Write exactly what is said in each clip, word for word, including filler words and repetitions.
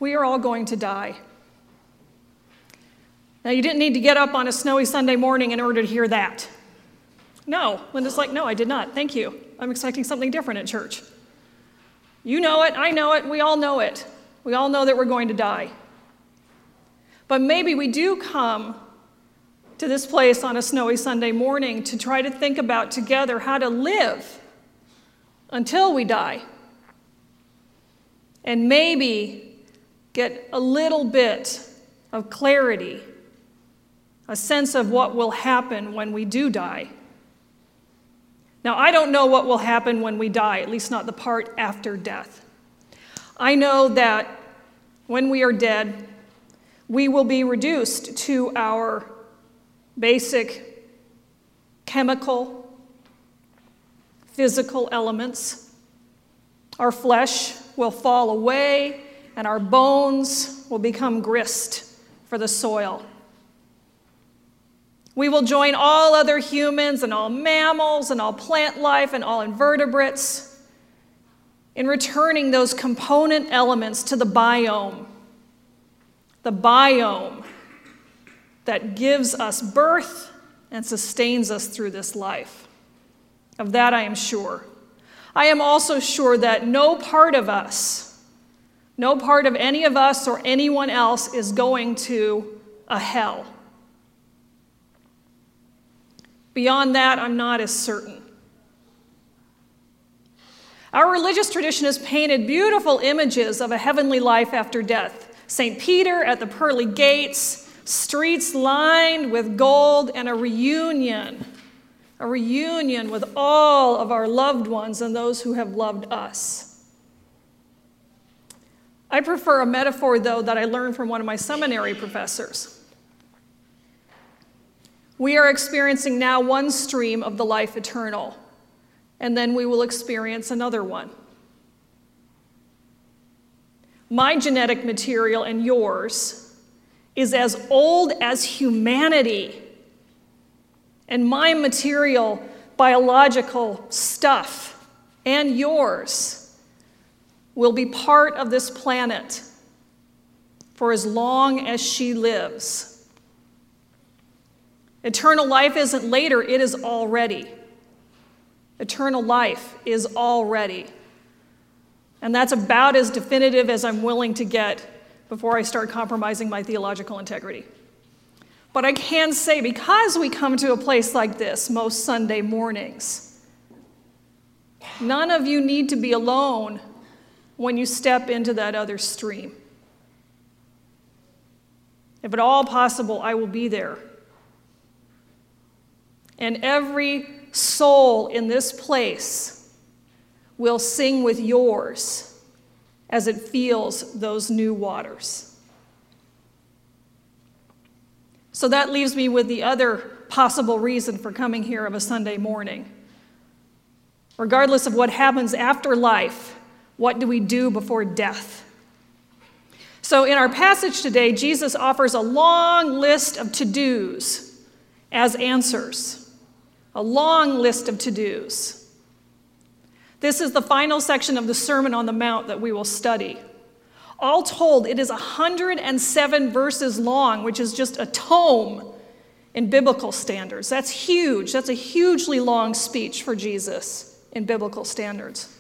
We are all going to die. Now, you didn't need to get up on a snowy Sunday morning in order to hear that. No. Linda's like, no, I did not. Thank you. I'm expecting something different at church. You know it. I know it. We all know it. We all know that we're going to die. But maybe we do come to this place on a snowy Sunday morning to try to think about together how to live until we die. And maybe get a little bit of clarity, a sense of what will happen when we do die. Now, I don't know what will happen when we die, at least not the part after death. I know that when we are dead, we will be reduced to our basic chemical, physical elements. Our flesh will fall away, and our bones will become grist for the soil. We will join all other humans and all mammals and all plant life and all invertebrates in returning those component elements to the biome. The biome that gives us birth and sustains us through this life. Of that I am sure. I am also sure that no part of us, no part of any of us or anyone else is going to a hell. Beyond that, I'm not as certain. Our religious tradition has painted beautiful images of a heavenly life after death. Saint Peter at the pearly gates, streets lined with gold, and a reunion, a reunion with all of our loved ones and those who have loved us. I prefer a metaphor, though, that I learned from one of my seminary professors. We are experiencing now one stream of the life eternal, and then we will experience another one. My genetic material and yours is as old as humanity, and my material, biological stuff, and yours will be part of this planet for as long as she lives. Eternal life isn't later, it is already. Eternal life is already. And that's about as definitive as I'm willing to get before I start compromising my theological integrity. But I can say, because we come to a place like this most Sunday mornings, none of you need to be alone when you step into that other stream. If at all possible, I will be there. And every soul in this place will sing with yours as it feels those new waters. So that leaves me with the other possible reason for coming here of a Sunday morning. Regardless of what happens after life, what do we do before death? So in our passage today, Jesus offers a long list of to-dos as answers. A long list of to-dos. This is the final section of the Sermon on the Mount that we will study. All told, it is one hundred seven verses long, which is just a tome in biblical standards. That's huge. That's a hugely long speech for Jesus in biblical standards.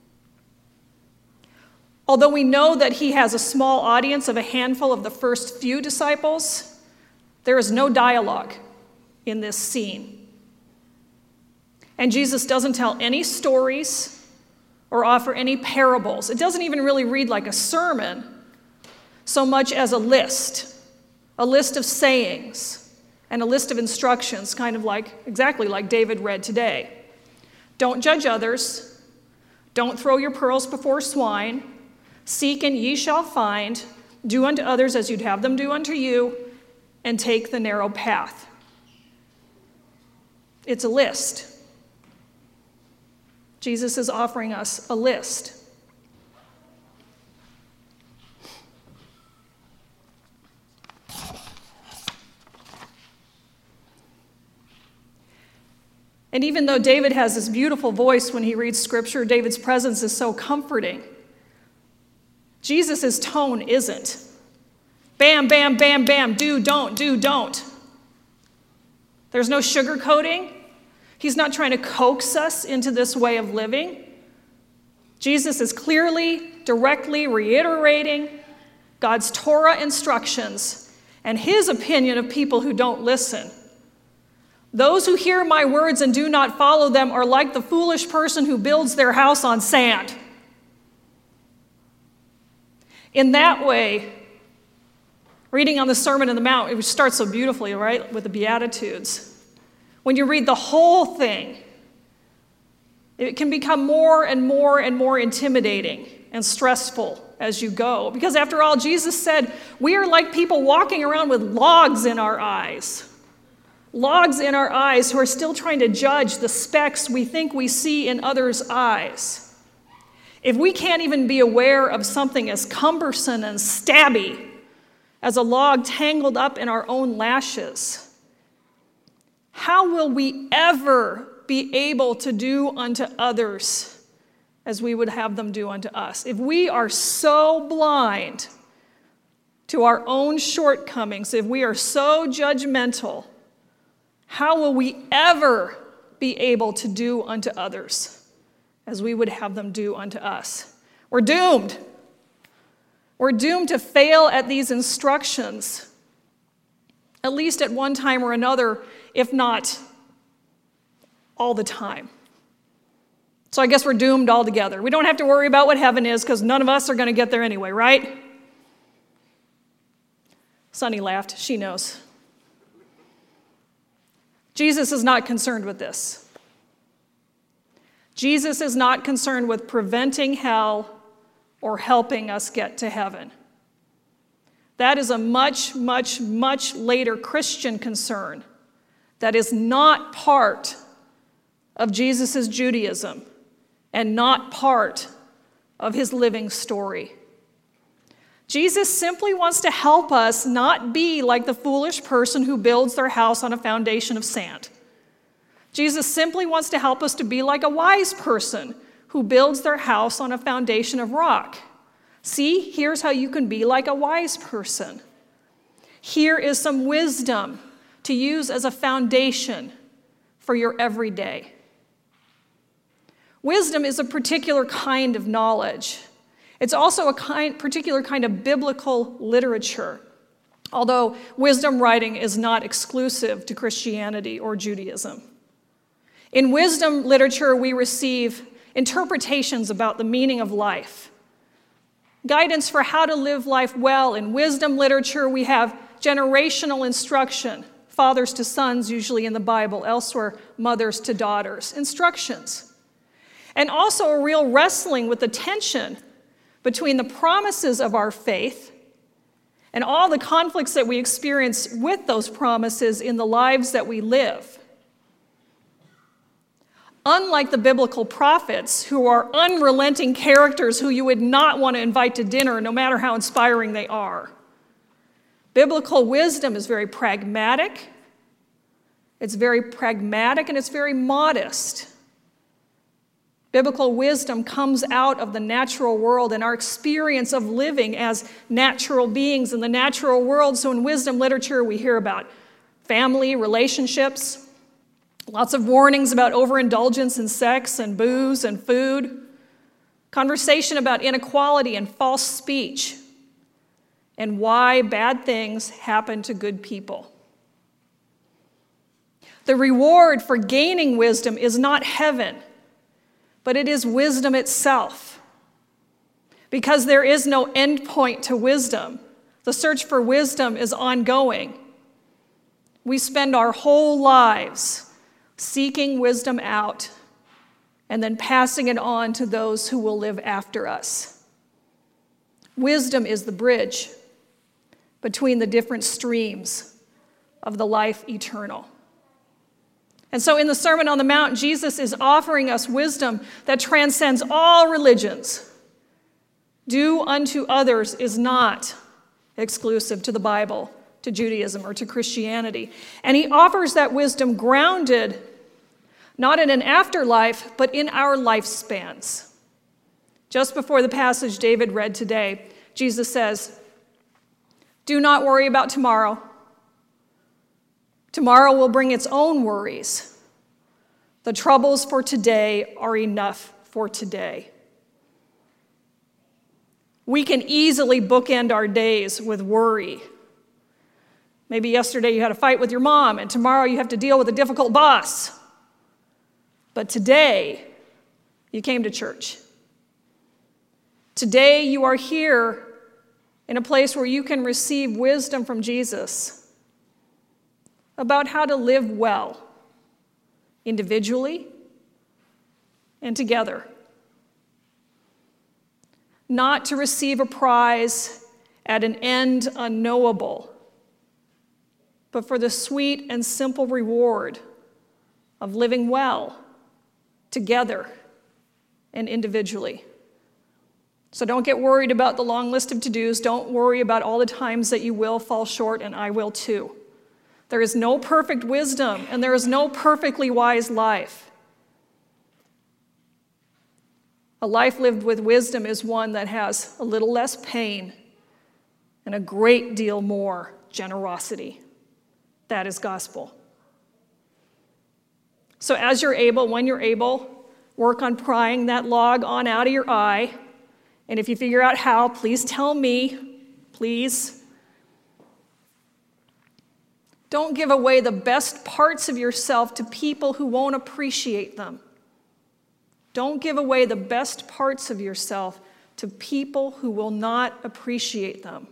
Although we know that he has a small audience of a handful of the first few disciples, there is no dialogue in this scene. And Jesus doesn't tell any stories or offer any parables. It doesn't even really read like a sermon so much as a list, a list of sayings and a list of instructions, kind of like, exactly like David read today. Don't judge others. Don't throw your pearls before swine. Seek and ye shall find. Do unto others as you'd have them do unto you, and take the narrow path. It's a list. Jesus is offering us a list. And even though David has this beautiful voice when he reads Scripture, David's presence is so comforting. Jesus' tone isn't. Bam, bam, bam, bam, do, don't, do, don't. There's no sugarcoating. He's not trying to coax us into this way of living. Jesus is clearly, directly reiterating God's Torah instructions and his opinion of people who don't listen. Those who hear my words and do not follow them are like the foolish person who builds their house on sand. In that way, reading on the Sermon on the Mount, it starts so beautifully, right, with the Beatitudes. When you read the whole thing, it can become more and more and more intimidating and stressful as you go. Because after all, Jesus said, we are like people walking around with logs in our eyes. Logs in our eyes who are still trying to judge the specks we think we see in others' eyes. If we can't even be aware of something as cumbersome and stabby as a log tangled up in our own lashes, how will we ever be able to do unto others as we would have them do unto us? If we are so blind to our own shortcomings, if we are so judgmental, how will we ever be able to do unto others as we would have them do unto us? We're doomed. We're doomed to fail at these instructions, at least at one time or another, if not all the time. So I guess we're doomed altogether. We don't have to worry about what heaven is because none of us are going to get there anyway, right? Sunny laughed. She knows. Jesus is not concerned with this. Jesus is not concerned with preventing hell or helping us get to heaven. That is a much, much, much later Christian concern that is not part of Jesus' Judaism and not part of his living story. Jesus simply wants to help us not be like the foolish person who builds their house on a foundation of sand. Jesus simply wants to help us to be like a wise person who builds their house on a foundation of rock. See, here's how you can be like a wise person. Here is some wisdom to use as a foundation for your everyday. Wisdom is a particular kind of knowledge. It's also a kind, particular kind of biblical literature, although wisdom writing is not exclusive to Christianity or Judaism. In wisdom literature, we receive interpretations about the meaning of life, guidance for how to live life well. In wisdom literature, we have generational instruction, fathers to sons usually in the Bible, elsewhere mothers to daughters, instructions. And also a real wrestling with the tension between the promises of our faith and all the conflicts that we experience with those promises in the lives that we live. Unlike the biblical prophets, who are unrelenting characters who you would not want to invite to dinner, no matter how inspiring they are, biblical wisdom is very pragmatic. It's very pragmatic and it's very modest. Biblical wisdom comes out of the natural world and our experience of living as natural beings in the natural world. So in wisdom literature, we hear about family, relationships, lots of warnings about overindulgence in sex and booze and food, conversation about inequality and false speech, and why bad things happen to good people. The reward for gaining wisdom is not heaven, but it is wisdom itself. Because there is no end point to wisdom. The search for wisdom is ongoing. We spend our whole lives seeking wisdom out and then passing it on to those who will live after us. Wisdom is the bridge between the different streams of the life eternal. And so in the Sermon on the Mount, Jesus is offering us wisdom that transcends all religions. Do unto others is not exclusive to the Bible, to Judaism, or to Christianity. And he offers that wisdom grounded not in an afterlife, but in our lifespans. Just before the passage David read today, Jesus says, "Do not worry about tomorrow. Tomorrow will bring its own worries. The troubles for today are enough for today." We can easily bookend our days with worry. Maybe yesterday you had a fight with your mom, and tomorrow you have to deal with a difficult boss. But today, you came to church. Today, you are here in a place where you can receive wisdom from Jesus about how to live well, individually and together. Not to receive a prize at an end unknowable, but for the sweet and simple reward of living well, together and individually. So don't get worried about the long list of to-dos. Don't worry about all the times that you will fall short, and I will too. There is no perfect wisdom, and there is no perfectly wise life. A life lived with wisdom is one that has a little less pain and a great deal more generosity. That is gospel. So as you're able, when you're able, work on prying that log on out of your eye. And if you figure out how, please tell me, please. Don't give away the best parts of yourself to people who won't appreciate them. Don't give away the best parts of yourself to people who will not appreciate them.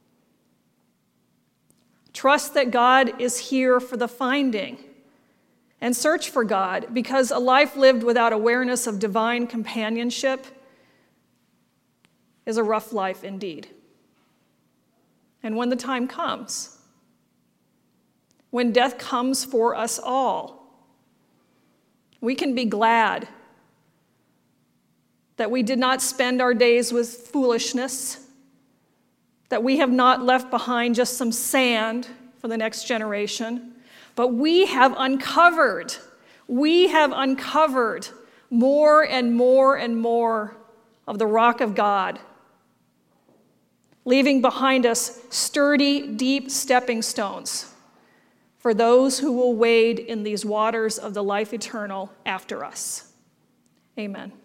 Trust that God is here for the finding, and search for God, because a life lived without awareness of divine companionship is a rough life indeed. And when the time comes, when death comes for us all, we can be glad that we did not spend our days with foolishness, that we have not left behind just some sand for the next generation, but we have uncovered, we have uncovered more and more and more of the rock of God, leaving behind us sturdy, deep stepping stones for those who will wade in these waters of the life eternal after us. Amen.